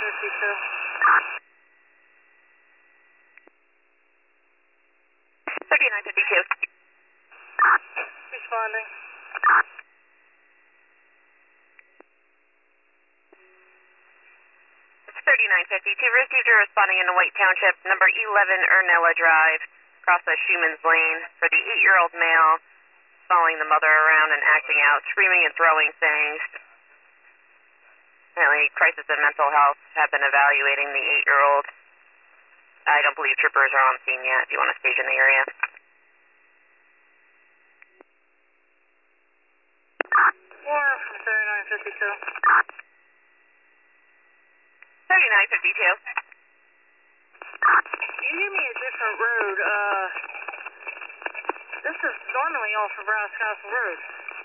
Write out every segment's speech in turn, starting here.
3952. Responding. 3952. Received a responding in White Township, number 11 Ernella Drive, across the Schuman's Lane, for the 8-year-old male following the mother around and acting out, screaming and throwing things. Apparently, crisis and mental health have been evaluating the 8-year-old. I don't believe troopers are on scene yet if you want to stage in the area. Warner from 3952. 3952. You gave me a different road. This is normally off of Brass Castle Road.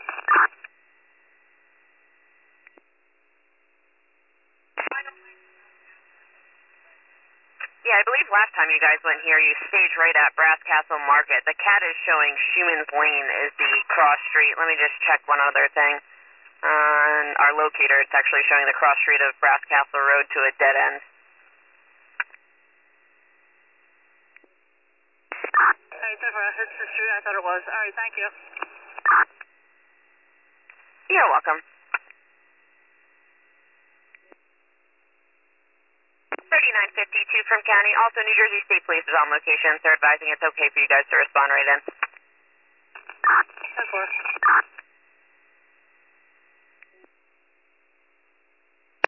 Yeah, I believe last time you guys went here, you staged right at Brass Castle Market. The CAT is showing Schuman's Lane is the cross street. Let me just check one other thing. On our locator, it's actually showing the cross street of Brass Castle Road to a dead end. Alright, it's the street I thought it was. Alright, thank you. You're welcome. 3952 from County. Also, New Jersey State Police is on location. They're advising it's okay for you guys to respond right in. 10-4.